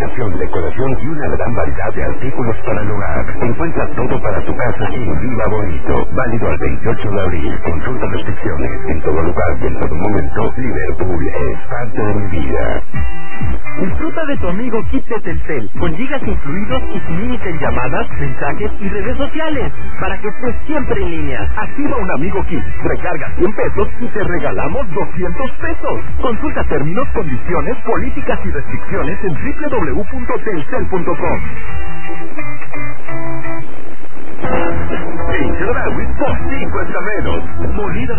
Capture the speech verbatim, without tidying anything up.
iluminación, decoración y una gran variedad de artículos para el hogar. Encuentra todo para tu casa en Viva Bonito. Válido al veintiocho de abril. Consulta restricciones. En todo lugar y en todo momento, Liverpool es parte de mi vida. Disfruta de tu amigo Kit de Telcel, con gigas incluidos y sin límite en llamadas, mensajes y redes sociales, para que estés siempre en línea. Activa un amigo Kit, recarga cien pesos y te regalamos doscientos pesos. Consulta términos, condiciones, políticas y restricciones en doble u doble u doble u punto telcel punto com. En Chedraui, por ti cuesta menos. Molida